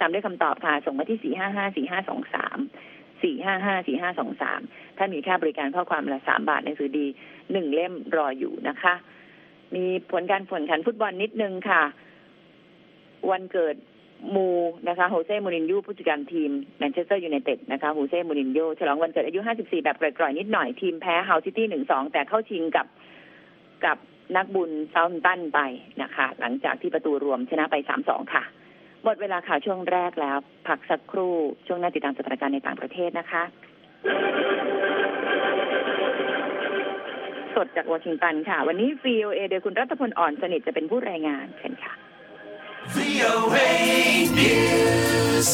ตามด้วยคำตอบค่ะส่งมาที่4554523ถ้ามีค่าบริการข้อความละ3 บาทหนังสือดี1 เล่มรออยู่นะคะมีผลการแข่งขันฟุตบอลนิดนึงค่ะวันเกิดมูนะคะโฮเซ่มูรินโญ่ผู้จัดการทีมแมนเชสเตอร์ยูไนเต็ดนะคะโฮเซ่มูรินโญ่ฉลองวันเกิดอายุ54แบบกร่อยๆนิดหน่อยทีมแพ้เฮาซิตี้ 1-2 แต่เข้าชิงกับนักบุญเซาท์แฮมป์ตันไปนะคะหลังจากที่ประตูรวมชนะไป 3-2 ค่ะหมดเวลาข่าวช่วงแรกแล้วพักสักครู่ช่วงหน้าติดตามสถานการณ์ในต่างประเทศนะคะสดจากวอชิงตันค่ะวันนี้ VOA โดยคุณรัตพลอ่อนสนิทจะเป็นผู้รายงานเชิญค่ะ VOA News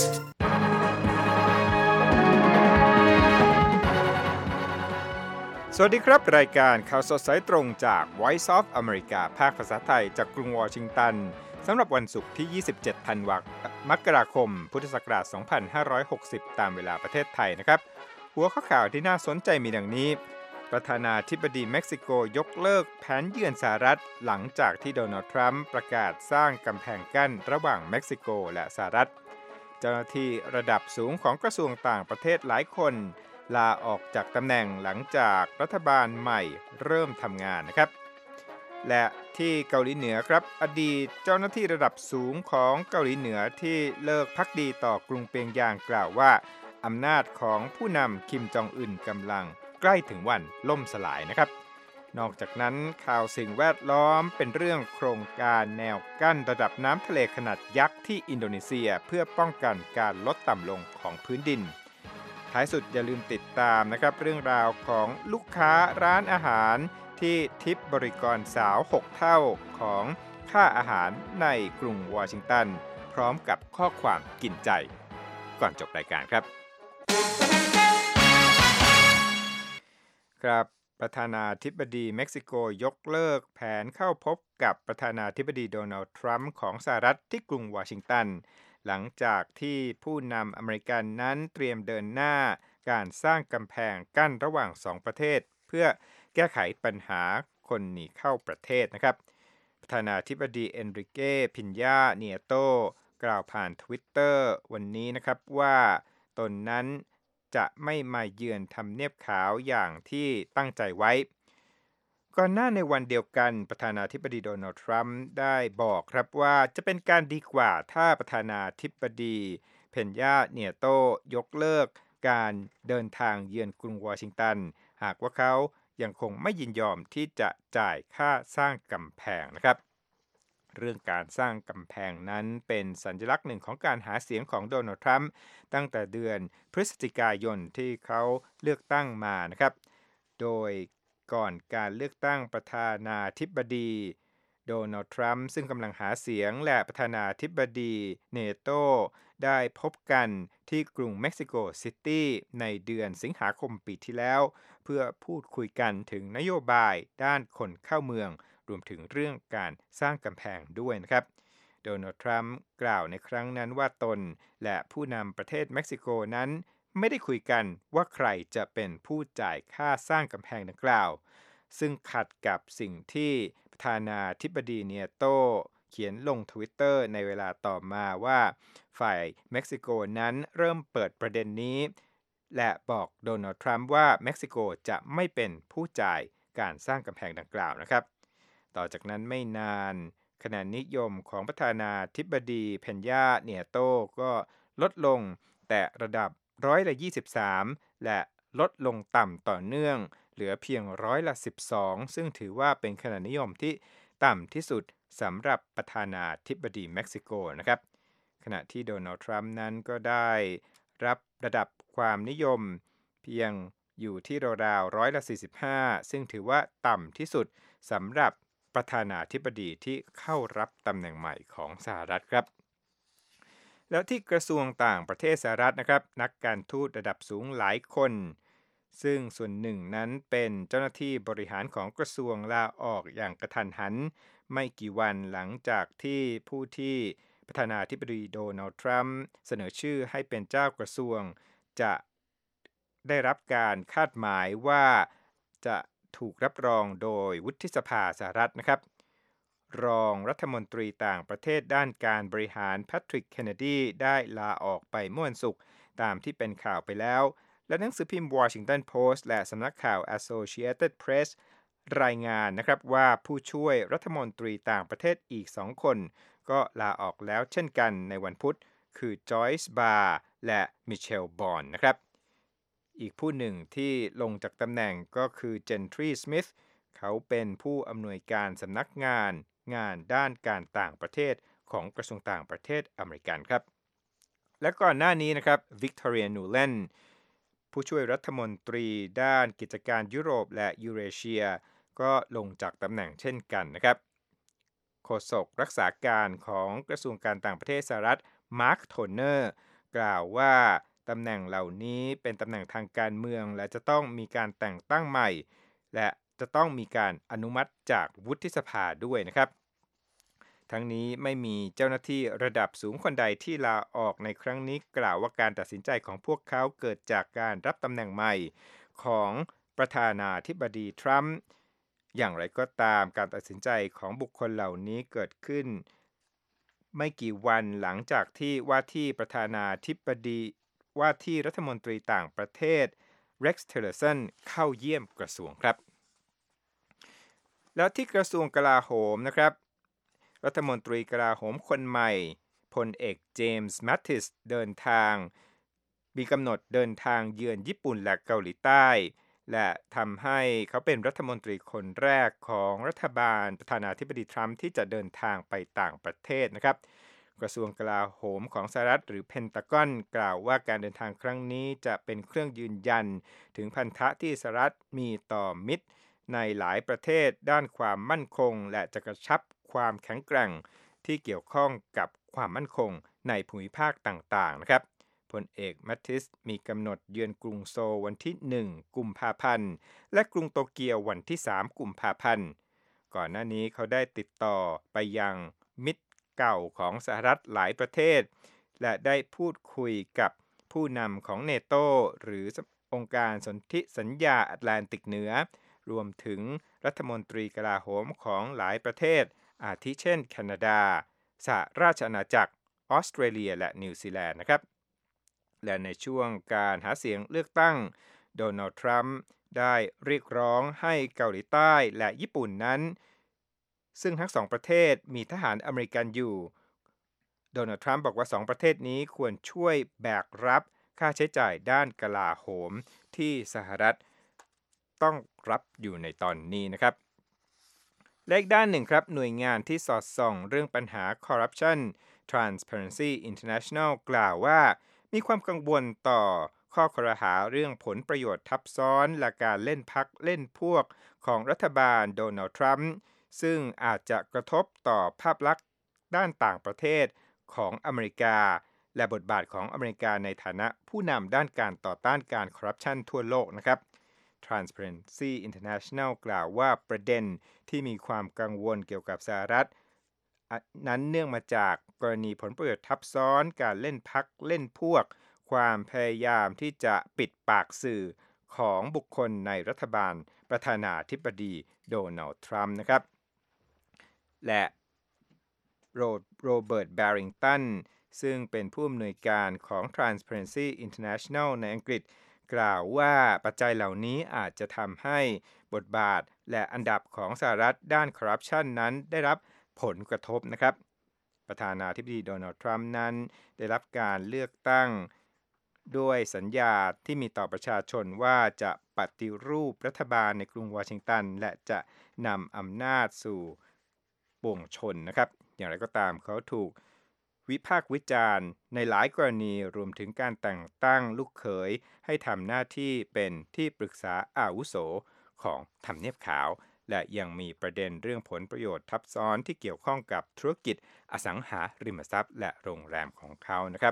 สวัสดีครับรายการข่าวสดสายตรงจาก Voice of America ภาคภาษาไทยจากกรุงวอชิงตันสำหรับวันศุกร์ที่ 27 ธันวามกราคม พุทธศักราช 2560 ตามเวลาประเทศไทยนะครับหัวข้อข่าวที่น่าสนใจมีดังนี้ประธานาธิบดีเม็กซิโกยกเลิกแผนเยือนสหรัฐหลังจากที่โดนัลด์ทรัมป์ประกาศสร้างกำแพงกั้นระหว่างเม็กซิโกและสหรัฐเจ้าหน้าที่ระดับสูงของกระทรวงต่างประเทศหลายคนลาออกจากตำแหน่งหลังจากรัฐบาลใหม่เริ่มทำงานนะครับและที่เกาหลีเหนือครับอดีตเจ้าหน้าที่ระดับสูงของเกาหลีเหนือที่เลิกภักดีต่อกรุงเปียงยางกล่าวว่าอำนาจของผู้นำคิมจองอึนกำลังใกล้ถึงวันล่มสลายนะครับนอกจากนั้นข่าวสิ่งแวดล้อมเป็นเรื่องโครงการแนวกั้นระดับน้ำทะเลขนาดยักษ์ที่อินโดนีเซียเพื่อป้องกันการลดต่ำลงของพื้นดินท้ายสุดอย่าลืมติดตามนะครับเรื่องราวของลูกค้าร้านอาหารที่ทิปบริกรสาว6เท่าของค่าอาหารในกรุงวอชิงตันพร้อมกับข้อความกินใจก่อนจบรายการครับครับประธานาธิบดีเม็กซิโกยกเลิกแผนเข้าพบกับประธานาธิบดีโดนัลด์ทรัมป์ของสหรัฐที่กรุงวอชิงตันหลังจากที่ผู้นำอเมริกันนั้นเตรียมเดินหน้าการสร้างกำแพงกั้นระหว่าง2ประเทศเพื่อแก้ไขปัญหาคนหนีเข้าประเทศนะครับประธานาธิบดีเอนริเก้พินญาเนียโตกล่าวผ่าน Twitter วันนี้นะครับว่าตนนั้นจะไม่มาเยือนทำเนียบขาวอย่างที่ตั้งใจไว้ก่อนหน้าในวันเดียวกันประธานาธิบดีโดนัลด์ทรัมป์ได้บอกครับว่าจะเป็นการดีกว่าถ้าประธานาธิบดีเพนญาเนียโตยกเลิกการเดินทางเยือนกรุงวอชิงตันหากว่าเขายังคงไม่ยินยอมที่จะจ่ายค่าสร้างกำแพงนะครับเรื่องการสร้างกำแพงนั้นเป็นสัญลักษณ์หนึ่งของการหาเสียงของโดนัลด์ทรัมป์ตั้งแต่เดือนพฤศจิกายนที่เขาเลือกตั้งมานะครับโดยก่อนการเลือกตั้งประธานาธิบดีโดนัลด์ทรัมป์ซึ่งกำลังหาเสียงและประธานาธิบดีเนโตได้พบกันที่กรุงเม็กซิโกซิตี้ในเดือนสิงหาคมปีที่แล้วเพื่อพูดคุยกันถึงนโยบายด้านคนเข้าเมืองรวมถึงเรื่องการสร้างกำแพงด้วยนะครับโดนัลด์ทรัมป์กล่าวในครั้งนั้นว่าตนและผู้นำประเทศเม็กซิโกนั้นไม่ได้คุยกันว่าใครจะเป็นผู้จ่ายค่าสร้างกำแพงดังกล่าวซึ่งขัดกับสิ่งที่ประธานาธิบดีเนียโตเขียนลง Twitter ในเวลาต่อมาว่าฝ่ายเม็กซิโกนั้นเริ่มเปิดประเด็นนี้และบอกโดนัลด์ทรัมป์ว่าเม็กซิโกจะไม่เป็นผู้จ่ายการสร้างกำแพงดังกล่าวนะครับต่อจากนั้นไม่นานคะแนนนิยมของประธานาธิบดีเพนญาเนียโตก็ลดลงแต่ระดับ23%และลดลงต่ำต่อเนื่องเหลือเพียง12%ซึ่งถือว่าเป็นคะแนนนิยมที่ต่ำที่สุดสำหรับประธานาธิบดีเม็กซิโกนะครับขณะที่โดนัลด์ทรัมป์นั้นก็ได้รับระดับความนิยมเพียงอยู่ที่ราวๆ45%ซึ่งถือว่าต่ำที่สุดสำหรับประธานาธิบดีที่เข้ารับตำแหน่งใหม่ของสหรัฐครับแล้วที่กระทรวงต่างประเทศสหรัฐนะครับนักการทูตระดับสูงหลายคนซึ่งส่วนหนึ่งนั้นเป็นเจ้าหน้าที่บริหารของกระทรวงลาออกอย่างกระทันหันไม่กี่วันหลังจากที่ผู้ที่ประธานาธิบดีโดนัลด์ทรัมป์เสนอชื่อให้เป็นเจ้ากระทรวงจะได้รับการคาดหมายว่าจะถูกรับรองโดยวุฒิสภาสหรัฐนะครับรองรัฐมนตรีต่างประเทศด้านการบริหารแพทริกเคนเนดีได้ลาออกไปเมื่อวันศุกร์ตามที่เป็นข่าวไปแล้วและหนังสือพิมพ์ Washington Post และสำนักข่าว Associated Press รายงานนะครับว่าผู้ช่วยรัฐมนตรีต่างประเทศอีก2 คนก็ลาออกแล้วเช่นกันในวันพุธคือจอยส์บาร์และมิเชลบอนนะครับอีกผู้หนึ่งที่ลงจากตำแหน่งก็คือเจนทรีสมิธเขาเป็นผู้อำนวยการสำนักงานด้านการต่างประเทศของกระทรวงต่างประเทศอเมริกันครับและก่อนหน้านี้นะครับวิกตอเรียนูแลนผู้ช่วยรัฐมนตรีด้านกิจการยุโรปและยูเรเชียก็ลงจากตำแหน่งเช่นกันนะครับโฆษกรักษาการของกระทรวงการต่างประเทศสหรัฐมาร์คโทเนอร์กล่าวว่าตำแหน่งเหล่านี้เป็นตำแหน่งทางการเมืองและจะต้องมีการแต่งตั้งใหม่และจะต้องมีการอนุมัติจากวุฒิสภาด้วยนะครับทั้งนี้ไม่มีเจ้าหน้าที่ระดับสูงคนใดที่ลาออกในครั้งนี้กล่าวว่าการตัดสินใจของพวกเขาเกิดจากการรับตำแหน่งใหม่ของประธานาธิบดีทรัมป์อย่างไรก็ตามการตัดสินใจของบุคคลเหล่านี้เกิดขึ้นไม่กี่วันหลังจากที่ว่าที่ประธานาธิบดีว่าที่รัฐมนตรีต่างประเทศเร็กซ์ ทิลเลอร์สันเข้าเยี่ยมกระทรวงครับแล้วที่กระทรวงกลาโหมนะครับรัฐมนตรีกลาโหมคนใหม่พลเอกเจมส์ แมตติสมีกำหนดเดินทางเยือนญี่ปุ่นและเกาหลีใต้และทำให้เขาเป็นรัฐมนตรีคนแรกของรัฐบาลประธานาธิบดีทรัมป์ที่จะเดินทางไปต่างประเทศนะครับกระทรวงกลาโหมของสหรัฐหรือเพนทากอนกล่าวว่าการเดินทางครั้งนี้จะเป็นเครื่องยืนยันถึงพันธะที่สหรัฐมีต่อมิตรในหลายประเทศด้านความมั่นคงและจะกระชับความแข็งแกร่งที่เกี่ยวข้องกับความมั่นคงในภูมิภาคต่างๆนะครับพลเอกแมตติสมีกำหนดเยือนกรุงโซลวันที่1กุมภาพันธ์และกรุงโตเกียววันที่3กุมภาพันธ์ก่อนหน้านี้เขาได้ติดต่อไปยังมิตรเก่าของสหรัฐหลายประเทศและได้พูดคุยกับผู้นำของเนโตหรือองค์การสนธิสัญญาแอตแลนติกเหนือรวมถึงรัฐมนตรีกลาโหมของหลายประเทศอาทิเช่นแคนาดาสหราชอาณาจักรออสเตรเลียและนิวซีแลนด์นะครับและในช่วงการหาเสียงเลือกตั้งโดนัลด์ทรัมป์ได้เรียกร้องให้เกาหลีใต้และญี่ปุ่นนั้นซึ่งทั้ง2ประเทศมีทหารอเมริกันอยู่โดนัลด์ทรัมป์บอกว่า2ประเทศนี้ควรช่วยแบกรับค่าใช้จ่ายด้านกลาโหมที่สหรัฐต้องรับอยู่ในตอนนี้นะครับและอีกด้านหนึ่งครับหน่วยงานที่สอดส่องเรื่องปัญหาคอร์รัปชัน Transparency International กล่าวว่ามีความกังวลต่อข้อครหาเรื่องผลประโยชน์ทับซ้อนและการเล่นพรรคเล่นพวกของรัฐบาลโดนัลด์ทรัมป์ซึ่งอาจจะกระทบต่อภาพลักษณ์ด้านต่างประเทศของอเมริกาและบทบาทของอเมริกาในฐานะผู้นำด้านการต่อต้านการคอร์รัปชันทั่วโลกนะครับ Transparency International กล่าวว่าประเด็นที่มีความกังวลเกี่ยวกับสหรัฐนั้นเนื่องมาจากกรณีผลประโยชน์ทับซ้อนการเล่นพรรคเล่นพวกความพยายามที่จะปิดปากสื่อของบุคคลในรัฐบาลประธานาธิบดีโดนัลด์ทรัมป์นะครับและโรเบิร์ต แบริงตันซึ่งเป็นผู้อำนวยการของ Transparency International ในอังกฤษกล่าวว่าปัจจัยเหล่านี้อาจจะทำให้บทบาทและอันดับของสหรัฐด้านคอร์รัปชันนั้นได้รับผลกระทบนะครับประธานาธิบดีโดนัลด์ทรัมป์นั้นได้รับการเลือกตั้งด้วยสัญญาที่มีต่อประชาชนว่าจะปฏิรูปรัฐบาลในกรุงวอชิงตันและจะนำอำนาจสู่ปวงชนนะครับอย่างไรก็ตามเขาถูกวิพากษ์วิจารณ์ในหลายกรณีรวมถึงการแต่งตั้งลูกเขยให้ทำหน้าที่เป็นที่ปรึกษาอาวุโสของทำเนียบขาวและยังมีประเด็นเรื่องผลประโยชน์ทับซ้อนที่เกี่ยวข้องกับธุรกิจอสังหาริมทรัพย์และโรงแรมของเขานะครับ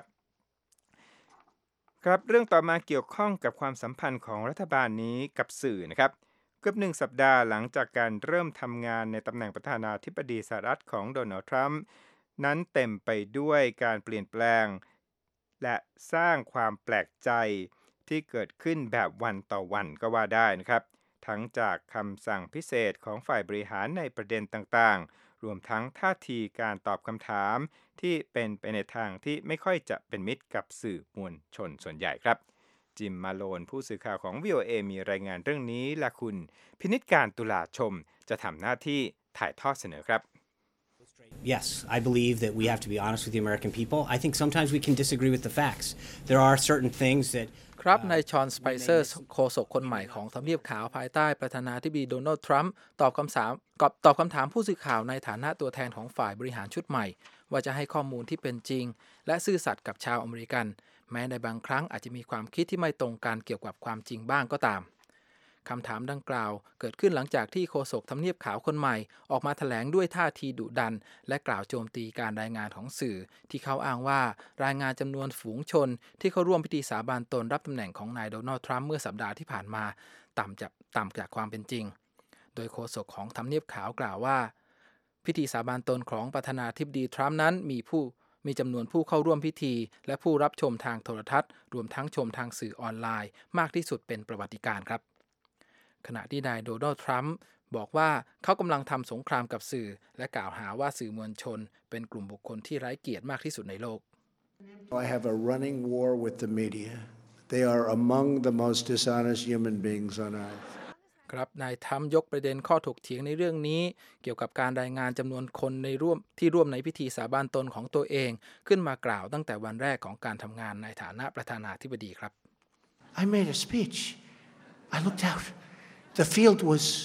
ครับเรื่องต่อมาเกี่ยวข้องกับความสัมพันธ์ของรัฐบาลนี้กับสื่อนะครับเกือบ1 สัปดาห์หลังจากการเริ่มทำงานในตำแหน่งประธานาธิบดีสหรัฐของโดนัลด์ทรัมป์นั้นเต็มไปด้วยการเปลี่ยนแปลงและสร้างความแปลกใจที่เกิดขึ้นแบบวันต่อวันก็ว่าได้นะครับทั้งจากคำสั่งพิเศษของฝ่ายบริหารในประเด็นต่างรวมทั้งท่าทีการตอบคำถามที่เป็นไปในทางที่ไม่ค่อยจะเป็นมิตรกับสื่อมวลชนส่วนใหญ่ครับจิมมาโลนผู้สื่อข่าวของ VOA มีรายงานเรื่องนี้และคุณพินิจการตุลาชมจะทำหน้าที่ถ่ายทอดเสนอครับ Yes, I believe that we have to be honest with the American people. I think sometimes we can disagree with the facts. There are certain things that ครับนายชอนสไปเซอร์โฆษกคนใหม่ของทำเนียบขาวภายใต้ประธานาธิบดีโดนัลด์ทรัมป์ตอบคำถามผู้สื่อข่าวในฐานะตัวแทนของฝ่ายบริหารชุดใหม่ว่าจะให้ข้อมูลที่เป็นจริงและซื่อสัตย์กับชาวอเมริกันแม้ในบางครั้งอาจจะมีความคิดที่ไม่ตรงกันเกี่ยวกับความจริงบ้างก็ตามคำถามดังกล่าวเกิดขึ้นหลังจากที่โฆษกทำเนียบขาวคนใหม่ออกมาแถลงด้วยท่าทีดุดันและกล่าวโจมตีการรายงานของสื่อที่เขาอ้างว่ารายงานจำนวนฝูงชนที่เข้าร่วมพิธีสาบานตนรับตำแหน่งของนายโดนัลด์ทรัมป์เมื่อสัปดาห์ที่ผ่านมาต่ำจากความเป็นจริงโดยโฆษกของทำเนียบขาวกล่าวว่าพิธีสาบานตนของประธานาธิบดีทรัมป์นั้นมีจำนวนผู้เข้าร่วมพิธีและผู้รับชมทางโทรทัศน์รวมทั้งชมทางสื่อออนไลน์มากที่สุดเป็นประวัติการณ์ครับขณะที่นายโดนัลด์ทรัมป์บอกว่าเขากำลังทำสงครามกับสื่อและกล่าวหาว่าสื่อมวลชนเป็นกลุ่มบุคคลที่ไร้เกียรติมากที่สุดในโลก I have a running war with the media. They are among the most dishonest human beings on earth. ครับนายทรัมป์ยกประเด็นข้อถกเถียงในเรื่องนี้เกี่ยวกับการรายงานจำนวนคนที่ร่วมในพิธีสาบานตนของตัวเองขึ้นมากล่าวตั้งแต่วันแรกของการทำงานในฐานะประธานาธิบดีครับ I made a speech. I looked out.The field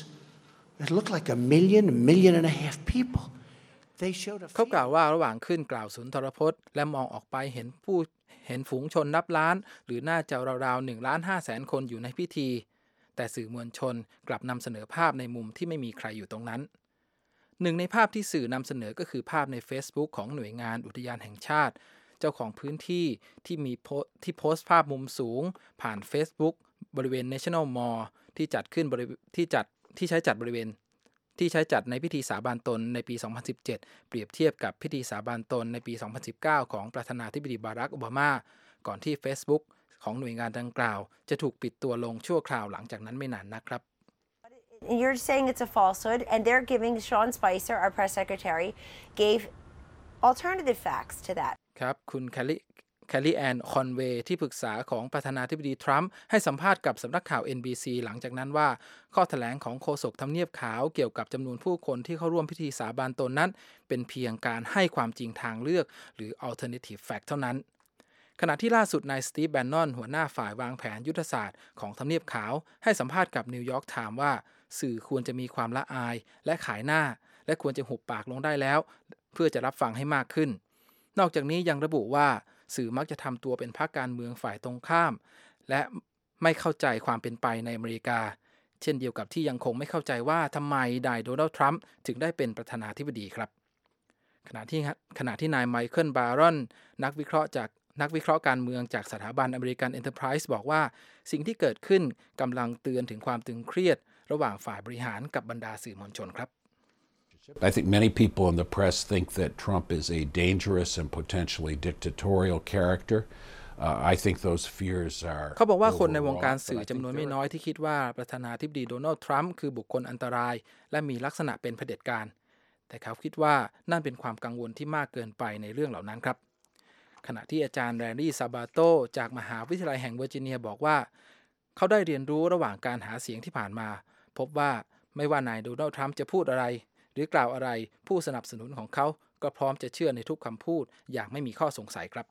it looked like a million and a half people. They showed a เขากล่าวว่าระหว่างขึ้นกล่าวสุนทรพจน์และมองออกไปเห็นฝูงชนนับล้านหรือน่าจะราวๆ 1,500,000 คนอยู่ในพิธีแต่สื่อมวลชนกลับนำเสนอภาพในมุมที่ไม่มีใครอยู่ตรงนั้นหนึ่งในภาพที่สื่อนำเสนอก็คือภาพใน Facebook ของหน่วยงานอุทยานแห่งชาติเจ้าของพื้นที่ที่โพสต์ภาพมุมสูงผ่าน Facebook บริเวณ National Mallที่ใช้จัดในพิธีสาบานตนในปี 2017 เปรียบเทียบกับพิธีสาบานตนในปี 2019 ของประธานาธิบดีบารัก โอบามาก่อนที่ Facebook ของหน่วยงานดังกล่าวจะถูกปิดตัวลงชั่วคราวหลังจากนั้นไม่นานนักครับ You're saying it's a falsehood and they're giving Sean Spicer, our press secretary, gave alternative facts to that. ครับคุณแคลลี่แอนคอนเวย์ที่ปรึกษาของประธานาธิบดีทรัมป์ให้สัมภาษณ์กับสำนักข่าว NBC หลังจากนั้นว่าข้อแถลงของโฆษกทำเนียบขาวเกี่ยวกับจำนวนผู้คนที่เข้าร่วมพิธีสาบานตนนั้นเป็นเพียงการให้ความจริงทางเลือกหรือ alternative fact เท่านั้นขณะที่ล่าสุดนายสตีฟแบนนอนหัวหน้าฝ่ายวางแผนยุทธศาสตร์ของทำเนียบขาวให้สัมภาษณ์กับนิวยอร์กไทม์ว่าสื่อควรจะมีความละอายและขายหน้าและควรจะหุบปากลงได้แล้วเพื่อจะรับฟังให้มากขึ้นนอกจากนี้ยังระบุว่าสื่อมักจะทำตัวเป็นพรรคการเมืองฝ่ายตรงข้ามและไม่เข้าใจความเป็นไปในอเมริกาเช่นเดียวกับที่ยังคงไม่เข้าใจว่าทำไมนายโดนัลด์ทรัมป์ถึงได้เป็นประธานาธิบดีครับขณะที่นายไมเคิลบารอนนักวิเคราะห์การเมืองจากสถาบันอเมริกันเอ็นเตอร์ไพรส์บอกว่าสิ่งที่เกิดขึ้นกำลังเตือนถึงความตึงเครียดระหว่างฝ่ายบริหารกับบรรดาสื่อมวลชนครับ I think many people in the press think that Trump is a dangerous and potentially dictatorial character. I think those fears are เขาบอกว่าคนในวงการสื่อจำนวนไม่น้อยที่คิดว่าประธานาธิบดีโดนัลด์ทรัมป์คือบุคคลอันตรายและมีลักษณะเป็นเผด็จการแต่เขาคิดว่านั่นเป็นความกังวลที่มากเกินไปในเรื่องเหล่านั้นครับขณะที่อาจารย์แรนดี้ซาบาโตจากมหาวิทยาลัยแห่งเวอร์จิเนียบอกว่าเขาได้เรียนรู้ระหว่างการหาเสียงที่ผ่านมาพบว่าไม่ว่านายโดนัลด์ทรัมป์จะพูดอะไรหรือกล่าวอะไรผู้สนับสนุนของเขาก็พร้อมจะเชื่อในทุกคำพูดอย่างไม่มีข้อสงสัยครับ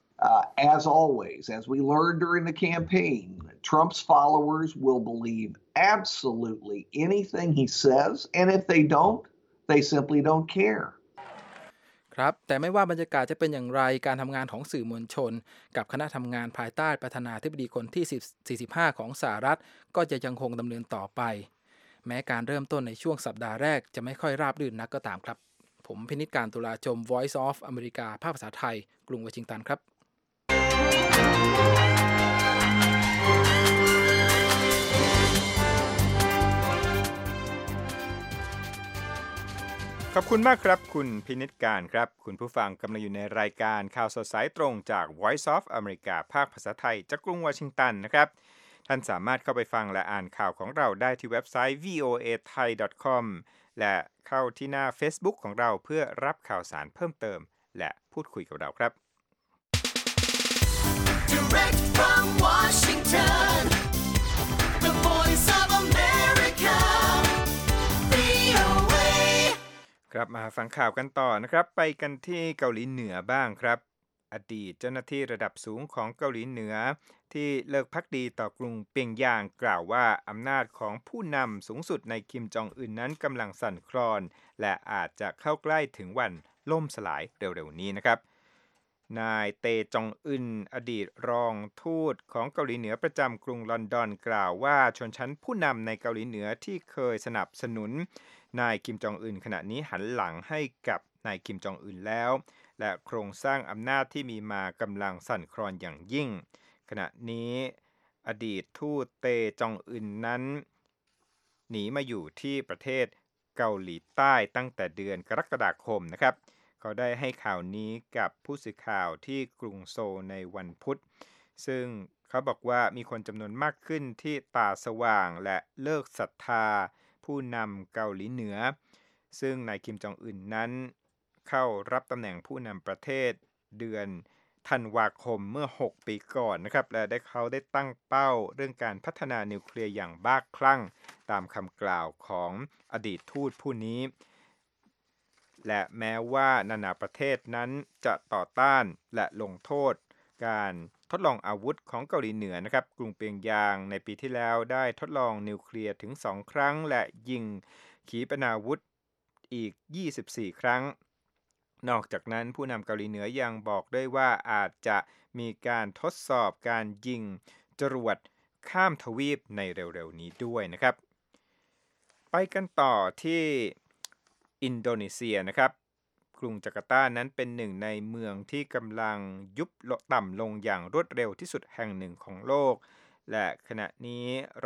As always, as we learned during the campaign, Trump's followers will believe absolutely anything he says, and if they don't, they simply don't care. ครับแต่ไม่ว่าบรรยากาศจะเป็นอย่างไรการทำงานของสื่อมวลชนกับคณะทำงานภายใต้ประธานาธิบดีคนที่45ของสหรัฐก็จะยังคงดำเนินต่อไปแม้การเริ่มต้นในช่วงสัปดาห์แรกจะไม่ค่อยราบรื่นนักก็ตามครับผมพินิจการตุลาชม Voice of America ภาคภาษาไทยกรุงวอชิงตันครับขอบคุณมากครับคุณพินิจการครับคุณผู้ฟังกำลังอยู่ในรายการข่าวสดสายตรงจาก Voice of America ภาคภาษาไทยจากกรุงวอชิงตันนะครับท่านสามารถเข้าไปฟังและอ่านข่าวของเราได้ที่เว็บไซต์ voathai.com และเข้าที่หน้า Facebook ของเราเพื่อรับข่าวสารเพิ่มเติมและพูดคุยกับเราครับ Direct from Washington, the voice of America, VOA ครับมาฟังข่าวกันต่อนะครับไปกันที่เกาหลีเหนือบ้างครับอดีตเจ้าหน้าที่ระดับสูงของเกาหลีเหนือที่เลิกภักดีต่อกรุงเปียงยางกล่าวว่าอำนาจของผู้นำสูงสุดในคิมจองอึนนั้นกำลังสั่นคลอนและอาจจะเข้าใกล้ถึงวันล่มสลายเร็วๆนี้นะครับนายเตจองอึนอดีตรองทูตของเกาหลีเหนือประจำกรุงลอนดอนกล่าวว่าชนชั้นผู้นำในเกาหลีเหนือที่เคยสนับสนุนนายคิมจองอึนขณะนี้หันหลังให้กับนายคิมจองอึนแล้วและโครงสร้างอำนาจที่มีมากำลังสั่นคลอนอย่างยิ่งขณะนี้อดีตทูตเตจองอึนนั้นหนีมาอยู่ที่ประเทศเกาหลีใต้ตั้งแต่เดือนกรกฎาคมนะครับเขาได้ให้ข่าวนี้กับผู้สื่อข่าวที่กรุงโซลในวันพุธซึ่งเขาบอกว่ามีคนจำนวนมากขึ้นที่ตาสว่างและเลิกศรัทธาผู้นำเกาหลีเหนือซึ่งนายคิมจองอึนนั้นเข้ารับตำแหน่งผู้นำประเทศเดือนธันวาคมเมื่อ6ปีก่อนนะครับและเขาได้ตั้งเป้าเรื่องการพัฒนานิวเคลียร์อย่างบ้าคลั่งตามคำกล่าวของอดีตทูตผู้นี้และแม้ว่านานาประเทศนั้นจะต่อต้านและลงโทษการทดลองอาวุธของเกาหลีเหนือนะครับกรุงเปียงยางในปีที่แล้วได้ทดลองนิวเคลียร์ถึง2ครั้งและยิงขีปนาวุธอีก24ครั้งนอกจากนั้นผู้นำเกาหลีเหนือยังบอกด้วยว่าอาจจะมีการทดสอบการยิงจรวดข้ามทวีปในเร็วๆนี้ด้วยนะครับไปกันต่อที่อินโดนีเซียนะครับกรุงจาการ์ตานั้นเป็นหนึ่งในเมืองที่กำลังยุบต่ำลงอย่างรวดเร็วที่สุดแห่งหนึ่งของโลกและขณะนี้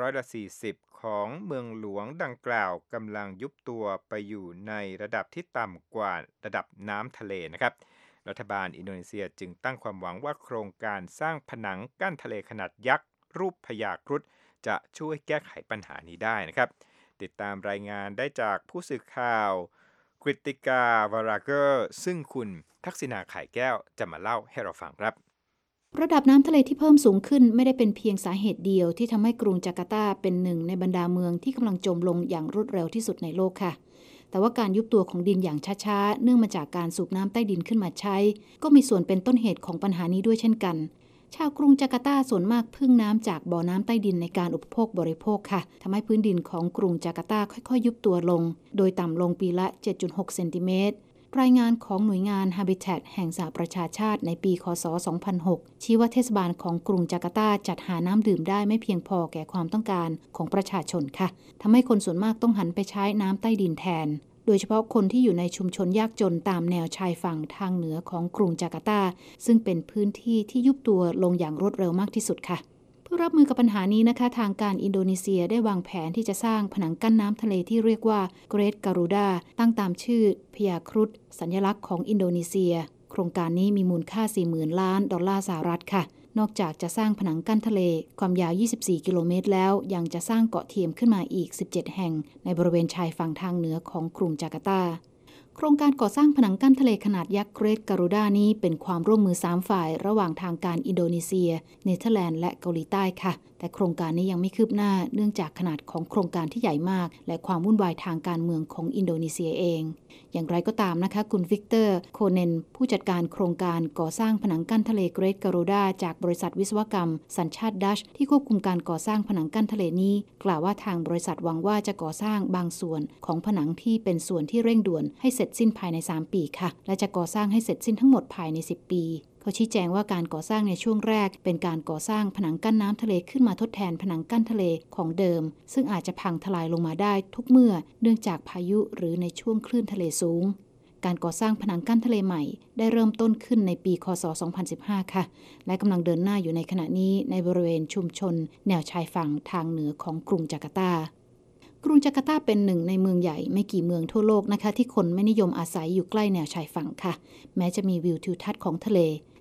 40%ของเมืองหลวงดังกล่าวกำลังยุบตัวไปอยู่ในระดับที่ต่ำกว่าระดับน้ำทะเลนะครับรัฐบาลอินโดนีเซียจึงตั้งความหวังว่าโครงการสร้างผนังกั้นทะเลขนาดยักษ์รูปพญาครุฑจะช่วยแก้ไขปัญหานี้ได้นะครับติดตามรายงานได้จากผู้สื่อข่าวกฤติกาวราเกอร์ซึ่งคุณทักษิณาไข่แก้วจะมาเล่าให้เราฟังครับระดับน้ำทะเลที่เพิ่มสูงขึ้นไม่ได้เป็นเพียงสาเหตุเดียวที่ทำให้กรุงจาการ์ตาเป็นหนึ่งในบรรดาเมืองที่กำลังจมลงอย่างรวดเร็วที่สุดในโลกค่ะแต่ว่าการยุบตัวของดินอย่างช้าๆเนื่องมาจากการสูบน้ำใต้ดินขึ้นมาใช้ก็มีส่วนเป็นต้นเหตุของปัญหานี้ด้วยเช่นกันชาวกรุงจาการ์ตาส่วนมากพึ่งน้ำจากบ่อน้ำใต้ดินในการอุปโภคบริโภคค่ะทำให้พื้นดินของกรุงจาการ์ตาค่อยๆยุบตัวลงโดยต่ำลงปีละ 7.6 เซนติเมตรรายงานของหน่วยงาน Habitat แห่งสหประชาชาติในปีคศ 2006 ชี้ว่าเทศบาลของกรุงจาการ์ตาจัดหาน้ำดื่มได้ไม่เพียงพอแก่ความต้องการของประชาชนค่ะทำให้คนส่วนมากต้องหันไปใช้น้ำใต้ดินแทนโดยเฉพาะคนที่อยู่ในชุมชนยากจนตามแนวชายฝั่งทางเหนือของกรุงจาการ์ตาซึ่งเป็นพื้นที่ที่ยุบตัวลงอย่างรวดเร็วมากที่สุดค่ะเพื่อรับมือกับปัญหานี้นะคะทางการอินโดนีเซียได้วางแผนที่จะสร้างผนังกั้นน้ำทะเลที่เรียกว่า Great Garuda ตั้งตามชื่อพญาครุฑสัญลักษณ์ของอินโดนีเซียโครงการนี้มีมูลค่า 40,000 ล้านดอลลาร์สหรัฐค่ะนอกจากจะสร้างผนังกั้นทะเลความยาว24กิโลเมตรแล้วยังจะสร้างเกาะเทียมขึ้นมาอีก17แห่งในบริเวณชายฝั่งทางเหนือของกรุงจาการ์ตาโครงการก่อสร้างผนังกั้นทะเลขนาดยักษ์ Great Garuda นี้เป็นความร่วมมือ3ฝ่ายระหว่างทางการอินโดนีเซียเนเธอร์แลนด์และเกาหลีใต้ค่ะแต่โครงการนี้ยังไม่คืบหน้าเนื่องจากขนาดของโครงการที่ใหญ่มากและความวุ่นวายทางการเมืองของอินโดนีเซียเองอย่างไรก็ตามนะคะคุณวิกเตอร์โคเนนผู้จัดการโครงการก่อสร้างผนังกั้นทะเล Great Garuda จากบริษัทวิศวกรรมสัญชาติดัชที่ควบคุมการก่อสร้างผนังกั้นทะเลนี้กล่าวว่าทางบริษัทหวังว่าจะก่อสร้างบางส่วนของผนังที่เป็นส่วนที่เร่งด่วนให้เสร็จสิ้นภายใน3ปีค่ะและจะก่อสร้างให้เสร็จสิ้นทั้งหมดภายใน10ปีเขาชี้แจงว่าการก่อสร้างในช่วงแรกเป็นการก่อสร้างผนังกั้นน้ำทะเลขึ้นมาทดแทนผนังกั้นทะเลของเดิมซึ่งอาจจะพังทลายลงมาได้ทุกเมื่อเนื่องจากพายุหรือในช่วงคลื่นทะเลสูงการก่อสร้างผนังกั้นทะเลใหม่ได้เริ่มต้นขึ้นในปีคศ 2015 ค่ะและกำลังเดินหน้าอยู่ในขณะนี้ในบริเวณชุมชนแนวชายฝั่งทางเหนือของกรุงจาการ์ตากรุงจาการ์ตาเป็นหนึ่งในเมืองใหญ่ไม่กี่เมืองทั่วโลกนะคะที่คนไม่นิยมอาศัยอยู่ใกล้แนวชายฝั่งค่ะแม้จะมีวิวทิวทัศน์ของทะเล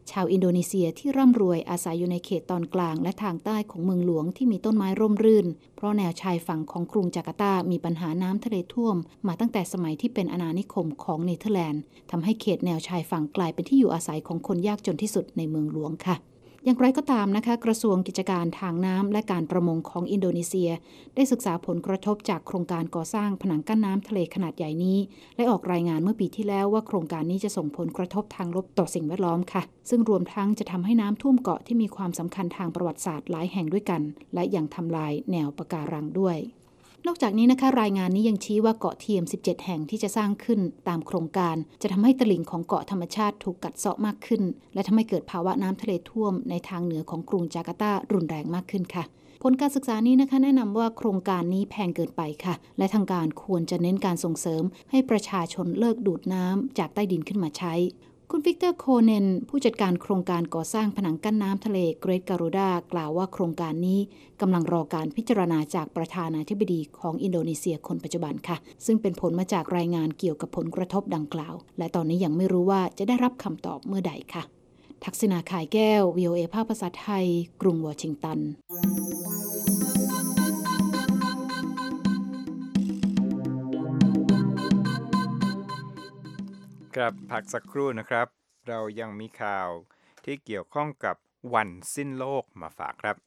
ชาวอินโดนีเซียที่ร่ำรวยอาศัยอยู่ในเขตตอนกลางและทางใต้ของเมืองหลวงที่มีต้นไม้ร่มรื่นเพราะแนวชายฝั่งของกรุงจาการ์ตามีปัญหาน้ำทะเลท่วมมาตั้งแต่สมัยที่เป็นอาณานิคมของเนเธอร์แลนด์ทำให้เขตแนวชายฝั่งกลายเป็นที่อยู่อาศัยของคนยากจนที่สุดในเมืองหลวงค่ะอย่างไรก็ตามนะคะกระทรวงกิจการทางน้ำและการประมงของอินโดนีเซียได้ศึกษาผลกระทบจากโครงการก่อสร้างผนังกั้นน้ำทะเลขนาดใหญ่นี้และออกรายงานเมื่อปีที่แล้วว่าโครงการนี้จะส่งผลกระทบทางลบต่อสิ่งแวดล้อมค่ะซึ่งรวมทั้งจะทำให้น้ำท่วมเกาะที่มีความสำคัญทางประวัติศาสตร์หลายแห่งด้วยกันและยังทำลายแนวปะการังด้วยนอกจากนี้นะคะรายงานนี้ยังชี้ว่าเกาะเทียม17แห่งที่จะสร้างขึ้นตามโครงการจะทำให้ตลิ่งของเกาะธรรมชาติถูกกัดเซาะมากขึ้นและทำให้เกิดภาวะน้ำทะเลท่วมในทางเหนือของกรุงจาการ์ตารุนแรงมากขึ้นค่ะผลการศึกษานี้นะคะแนะนำว่าโครงการนี้แพงเกินไปค่ะและทางการควรจะเน้นการส่งเสริมให้ประชาชนเลิกดูดน้ำจากใต้ดินขึ้นมาใช้คุณวิกเตอร์โคเนนผู้จัดการโครงการก่อสร้างผนังกั้นน้ำทะเลเกรทการูดากล่าวว่าโครงการนี้กำลังรอการพิจารณาจากประธานาธิบดีของอินโดนีเซียคนปัจจุบันค่ะซึ่งเป็นผลมาจากรายงานเกี่ยวกับผลกระทบดังกล่าวและตอนนี้ยังไม่รู้ว่าจะได้รับคำตอบเมื่อใดค่ะทักษิณาข่ายแก้ว VOA ภาคภาษาไทยกรุงวอชิงตันครับพักสักครู่นะครับเรายังมีข่าวที่เกี่ยวข้องกับวันสิ้นโลกมาฝากครับ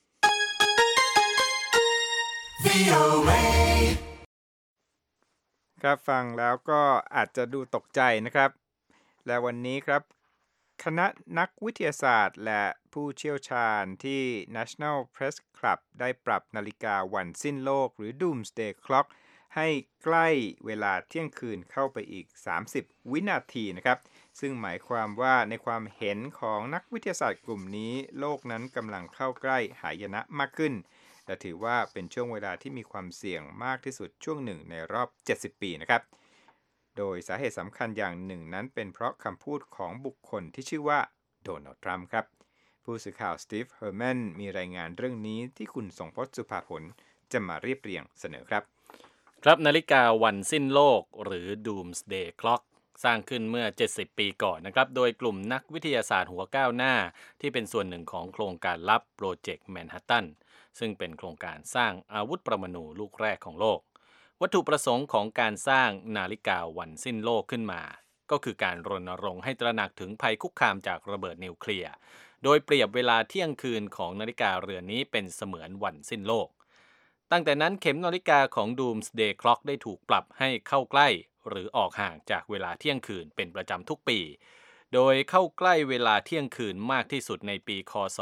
ครับฟังแล้วก็อาจจะดูตกใจนะครับและวันนี้ครับคณะนักวิทยาศาสตร์และผู้เชี่ยวชาญที่ National Press Club ได้ปรับนาฬิกาวันสิ้นโลกหรือ Doomsday Clockให้ใกล้เวลาเที่ยงคืนเข้าไปอีก30วินาทีนะครับซึ่งหมายความว่าในความเห็นของนักวิทยาศาสตร์กลุ่มนี้โลกนั้นกำลังเข้าใกล้หายนะมากขึ้นและถือว่าเป็นช่วงเวลาที่มีความเสี่ยงมากที่สุดช่วงหนึ่งในรอบ70ปีนะครับโดยสาเหตุสำคัญอย่างหนึ่งนั้นเป็นเพราะคำพูดของบุคคลที่ชื่อว่าโดนัลด์ทรัมป์ครับผู้สื่อข่าวสตีฟเฮอร์แมนมีรายงานเรื่องนี้ที่คุณทรงพจน์สุภาผลจะมาเรียบเรียงเสนอครับครับนาฬิกาวันสิ้นโลกหรือ Doomsday Clock สร้างขึ้นเมื่อ70ปีก่อนนะครับโดยกลุ่มนักวิทยาศาสตร์หัวก้าวหน้าที่เป็นส่วนหนึ่งของโครงการลับโปรเจกต์แมนฮัตตันซึ่งเป็นโครงการสร้างอาวุธปรมาณูลูกแรกของโลกวัตถุประสงค์ของการสร้างนาฬิกาวันสิ้นโลกขึ้นมาก็คือการรณรงค์ให้ตระหนักถึงภัยคุกคามจากระเบิดนิวเคลียร์โดยเปรียบเวลาเที่ยงคืนของนาฬิกาเรือนนี้เป็นเสมือนวันสิ้นโลกตั้งแต่นั้นเข็มนาฬิกาของ Doomsday Clock ได้ถูกปรับให้เข้าใกล้หรือออกห่างจากเวลาเที่ยงคืนเป็นประจำทุกปีโดยเข้าใกล้เวลาเที่ยงคืนมากที่สุดในปีค.ศ.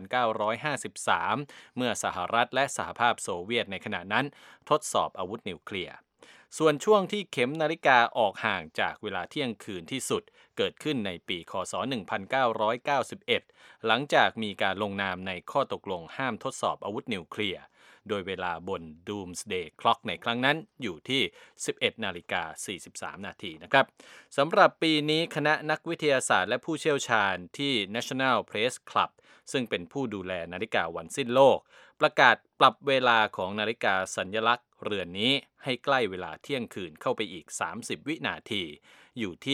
1953เมื่อสหรัฐและสหภาพโซเวียตในขณะนั้นทดสอบอาวุธนิวเคลียร์ส่วนช่วงที่เข็มนาฬิกาออกห่างจากเวลาเที่ยงคืนที่สุดเกิดขึ้นในปีค.ศ. 1991หลังจากมีการลงนามในข้อตกลงห้ามทดสอบอาวุธนิวเคลียร์โดยเวลาบน Doomsday Clock ในครั้งนั้นอยู่ที่ 11:43 นาทีนะครับสำหรับปีนี้คณะนักวิทยาศาสตร์และผู้เชี่ยวชาญที่ National Press Club ซึ่งเป็นผู้ดูแลนาฬิกาวันสิ้นโลกประกาศปรับเวลาของนาฬิกาสัญลักษณ์เรือนนี้ให้ใกล้เวลาเที่ยงคืนเข้าไปอีก30วินาทีอยู่ที่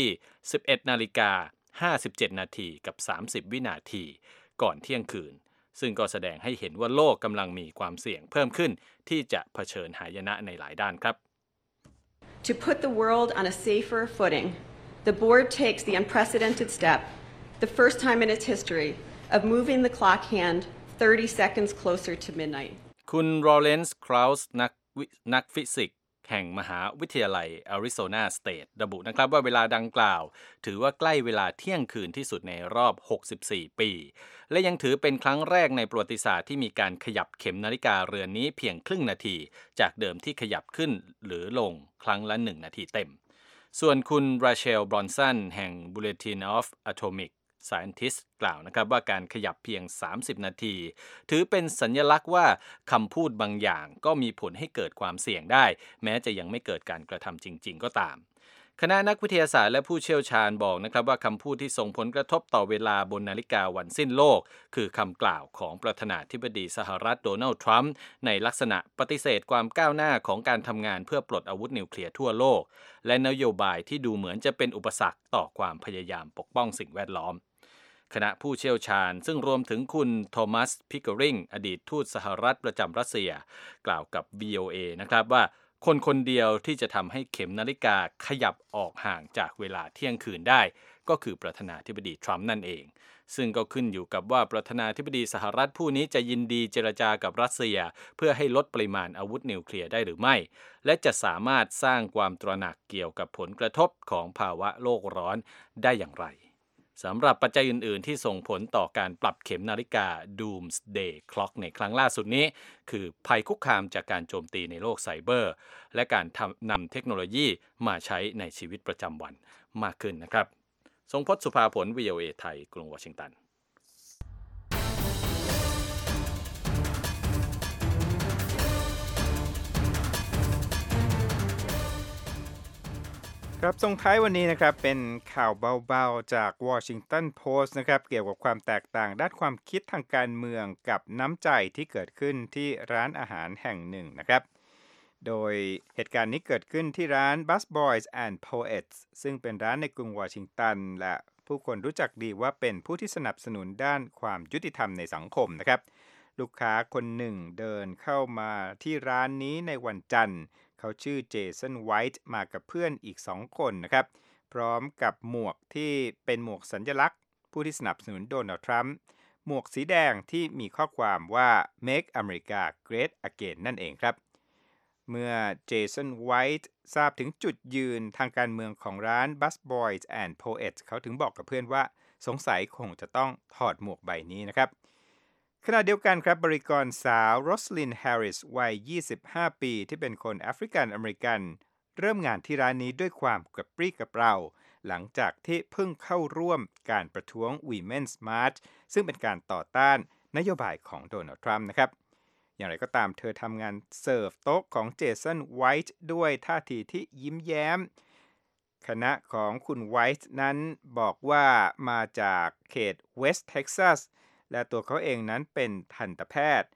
11:57 นาทีกับ30วินาทีก่อนเที่ยงคืนซึ่งก็แสดงให้เห็นว่าโลกกำลังมีความเสี่ยงเพิ่มขึ้นที่จะเผชิญหายนะในหลายด้านครับ To put the world on a safer footing, the board takes the unprecedented step, the first time in its history, of moving the clock hand 30 seconds closer to midnight. คุณลอเรนซ์ คราวส์นักฟิสิกส์แห่งมหาวิทยาลัยแอริโซนาสเตทระบุนะครับว่าเวลาดังกล่าวถือว่าใกล้เวลาเที่ยงคืนที่สุดในรอบ64ปีและยังถือเป็นครั้งแรกในประวัติศาสตร์ที่มีการขยับเข็มนาฬิกาเรือนนี้เพียงครึ่งนาทีจากเดิมที่ขยับขึ้นหรือลงครั้งละ1นาทีเต็มส่วนคุณราเชล บรอนสันแห่ง Bulletin of Atomic Scientists กล่าวนะครับว่าการขยับเพียง30นาทีถือเป็นสัญลักษณ์ว่าคำพูดบางอย่างก็มีผลให้เกิดความเสี่ยงได้แม้จะยังไม่เกิดการกระทำจริงๆก็ตามคณะนักวิทยาศาสตร์และผู้เชี่ยวชาญบอกนะครับว่าคำพูดที่ส่งผลกระทบต่อเวลาบนนาฬิกาวันสิ้นโลกคือคำกล่าวของประธานาธิบดีสหรัฐโดนัลด์ทรัมป์ในลักษณะปฏิเสธความก้าวหน้าของการทำงานเพื่อปลดอาวุธนิวเคลียร์ทั่วโลกและนโยบายที่ดูเหมือนจะเป็นอุปสรรคต่อความพยายามปกป้องสิ่งแวดล้อมคณะผู้เชี่ยวชาญซึ่งรวมถึงคุณโทมัสพิกเกอริงอดีตทูตสหรัฐประจำรัสเซียกล่าวกับ VOA นะครับว่าคนคนเดียวที่จะทำให้เข็มนาฬิกาขยับออกห่างจากเวลาเที่ยงคืนได้ก็คือประธานาธิบดีทรัมป์นั่นเองซึ่งก็ขึ้นอยู่กับว่าประธานาธิบดีสหรัฐผู้นี้จะยินดีเจรจากับรัสเซียเพื่อให้ลดปริมาณอาวุธนิวเคลียร์ได้หรือไม่และจะสามารถสร้างความตระหนักเกี่ยวกับผลกระทบของภาวะโลกร้อนได้อย่างไรสำหรับปัจจัยอื่นๆที่ส่งผลต่อการปรับเข็มนาฬิกา Doomsday Clock ในครั้งล่าสุดนี้คือภัยคุกคามจากการโจมตีในโลกไซเบอร์และการนำเทคโนโลยีมาใช้ในชีวิตประจำวันมากขึ้นนะครับทรงพจน์สุภาผล VOA ไทยกรุงวอชิงตันครับส่งท้ายวันนี้นะครับเป็นข่าวเบาๆจาก Washington Post นะครับเกี่ยวกับความแตกต่างด้านความคิดทางการเมืองกับน้ำใจที่เกิดขึ้นที่ร้านอาหารแห่งหนึ่งนะครับโดยเหตุการณ์นี้เกิดขึ้นที่ร้าน Busboys and Poets ซึ่งเป็นร้านในกรุงวอชิงตันและผู้คนรู้จักดีว่าเป็นผู้ที่สนับสนุนด้านความยุติธรรมในสังคมนะครับลูกค้าคนหนึ่งเดินเข้ามาที่ร้านนี้ในวันจันทร์เขาชื่อเจสันไวท์มากับเพื่อนอีก2คนนะครับพร้อมกับหมวกที่เป็นหมวกสัญลักษณ์ผู้ที่สนับสนุนโดนัลด์ทรัมป์หมวกสีแดงที่มีข้อความว่า Make America Great Again นั่นเองครับเมื่อเจสันไวท์ทราบถึงจุดยืนทางการเมืองของร้าน Busboys and Poets เขาถึงบอกกับเพื่อนว่าสงสัยคงจะต้องถอดหมวกใบนี้นะครับขณะเดียวกันครับบริกรสาวโรสลินแฮร์ริสวัย25ปีที่เป็นคนแอฟริกันอเมริกันเริ่มงานที่ร้านนี้ด้วยความกระปรี้กระเปร่าหลังจากที่เพิ่งเข้าร่วมการประท้วง Women's March ซึ่งเป็นการต่อต้านนโยบายของโดนัลด์ทรัมป์นะครับอย่างไรก็ตามเธอทำงานเสิร์ฟโต๊ะของเจสันไวท์ด้วยท่าทีที่ยิ้มแย้มคณะของคุณไวท์นั้นบอกว่ามาจากเขตเวสต์เท็กซัสและตัวเขาเองนั้นเป็นทันตแพทย์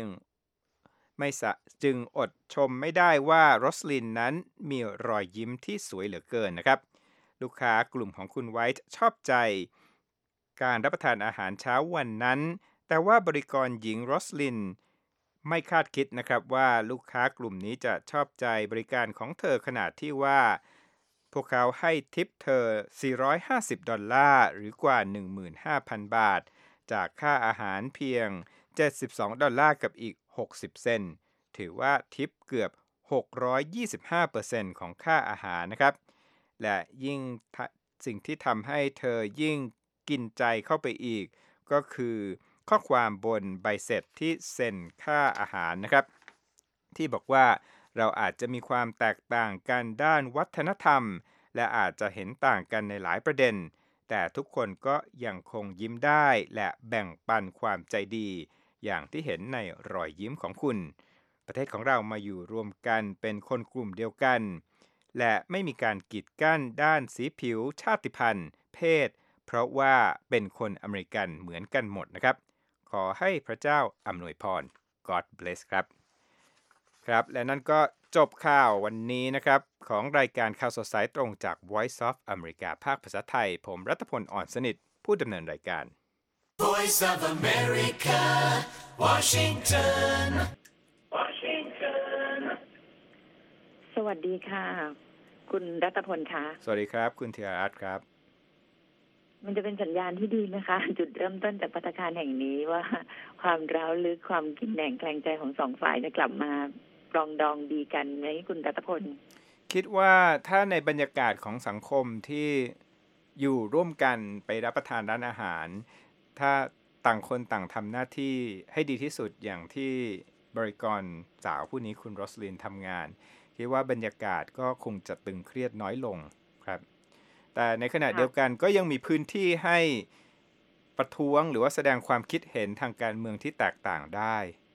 จึงอดชมไม่ได้ว่าโรสลินนั้นมีรอยยิ้มที่สวยเหลือเกินนะครับลูกค้ากลุ่มของคุณไวท์ชอบใจการรับประทานอาหารเช้าวันนั้นแต่ว่าบริกรหญิงโรสลินไม่คาดคิดนะครับว่าลูกค้ากลุ่มนี้จะชอบใจบริการของเธอขนาดที่ว่าพวกเขาให้ทิปเธอ$450หรือกว่า 15,000 บาทจากค่าอาหารเพียง$72กับอีก60เซนต์ถือว่าทิปเกือบ 625% ของค่าอาหารนะครับและยิ่งสิ่งที่ทำให้เธอยิ่งกินใจเข้าไปอีกก็คือข้อความบนใบเสร็จที่เซ็นค่าอาหารนะครับที่บอกว่าเราอาจจะมีความแตกต่างกันด้านวัฒนธรรมและอาจจะเห็นต่างกันในหลายประเด็นแต่ทุกคนก็ยังคงยิ้มได้และแบ่งปันความใจดีอย่างที่เห็นในรอยยิ้มของคุณประเทศของเรามาอยู่รวมกันเป็นคนกลุ่มเดียวกันและไม่มีการกีดกั้นด้านสีผิวชาติพันธุ์เพศเพราะว่าเป็นคนอเมริกันเหมือนกันหมดนะครับขอให้พระเจ้าอำนวยพร God bless ครับและนั่นก็จบข่าววันนี้นะครับของรายการข่าวสดสายตรงจาก Voice of America ภาคภาษาไทยผมรัตพล อ่อนสนิทผู้ดำเนินรายการ Voice of America Washington สวัสดีค่ะคุณรัตพลค่ะสวัสดีครับคุณธีรรัตน์ครับมันจะเป็นสัญญาณที่ดีนะคะจุดเริ่มต้นจากภัตตาคารแห่งนี้ว่าความร้าวลึกความกินแหน่งแคลงใจของสองฝ่ายจะกลับมาปรองดองดีกันไหมคุณรัตพลคิดว่าถ้าในบรรยากาศของสังคมที่อยู่ร่วมกันไปรับประทานร้านอาหารถ้าต่างคนต่างทำหน้าที่ให้ดีที่สุดอย่างที่บริกรสาวผู้นี้คุณโรสลินทำงานคิดว่าบรรยากาศก็คงจะตึงเครียดน้อยลงครับแต่ในขณะเดียวกันก็ยังมีพื้นที่ให้ประท้วงหรือว่าแสดงความคิดเห็นทางการเมืองที่แตกต่างได้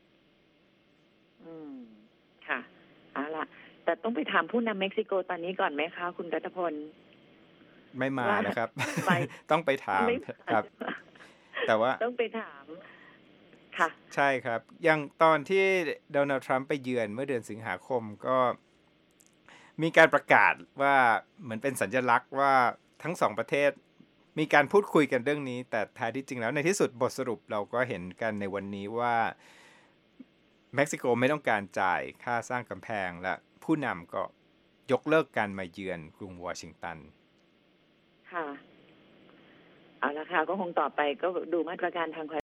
ค่ะเอาล่ะแต่ต้องไปถามผู้นำเม็กซิโกตอนนี้ก่อนไหมคะคุณรัตพลไม่มานะครับ ต้องไปถามครับแต่ว่าต้องไปถามค่ะใช่ครับอย่างตอนที่โดนัลด์ทรัมป์ไปเยือนเมื่อเดือนสิงหาคมก็มีการประกาศว่าเหมือนเป็นสัญลักษณ์ว่าทั้งสองประเทศมีการพูดคุยกันเรื่องนี้แต่ท้ายที่จริงแล้วในที่สุดบทสรุปเราก็เห็นกันในวันนี้ว่าเม็กซิโกไม่ต้องการจ่ายค่าสร้างกำแพงและผู้นำก็ยกเลิกการมาเยือนกรุงวอชิงตันค่ะเอาละค่ะก็คงต่อไปก็ดูมาตรการทาง